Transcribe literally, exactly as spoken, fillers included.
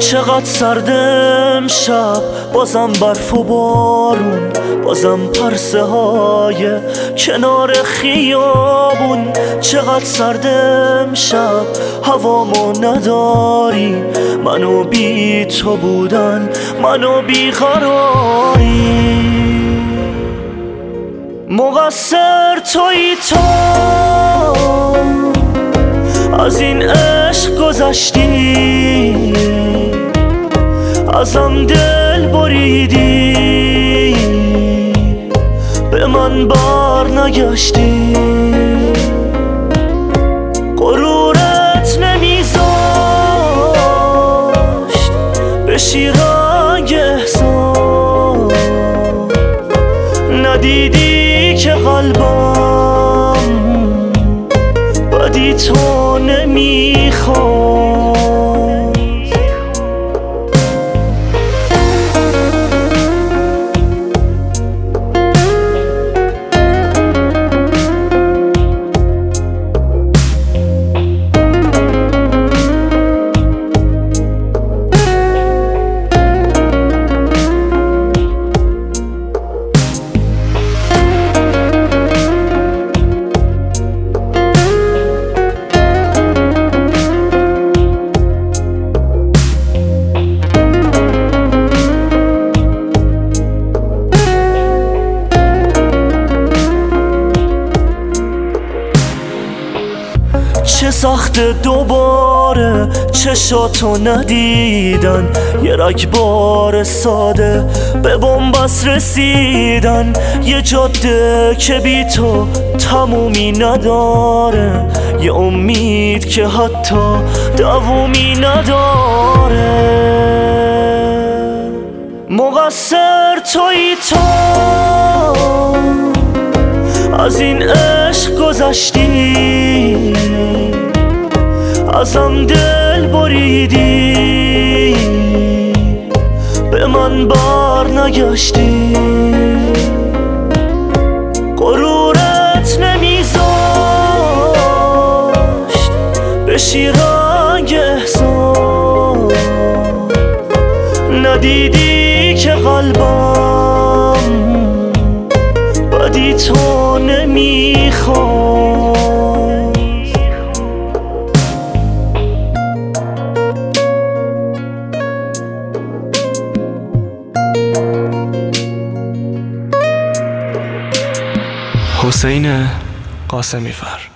چقدر سردم شب، بازم برف و بارون، بازم پرسه های کنار خیابون. چقدر سردم شب، هوامو نداری، منو بی تو بودن، منو بی قراری. مقصر تویی تو، از این عشق گذشتی، ازم دل بریدی، به من بر نگشتی. غرورت نمیذاشت بشی رنگ احسان، ندیدی که قلبم بدی تو نمیخواد. چه سخت دوباره چشاتو ندیدن، یه رگبار ساده به بنبست رسیدن. یه جاده که بی تو تمومی نداره، یه امید که حتی دوامی نداره. مقصر تویی تو، از این عشق گذشتی، ازم دل بریدی، به من بر نگشتی. غرورت نمیذاشت بشی رنگ احسان، ندیدی که قلبم بدی تو نمیخواد. حسین قاسمی فر.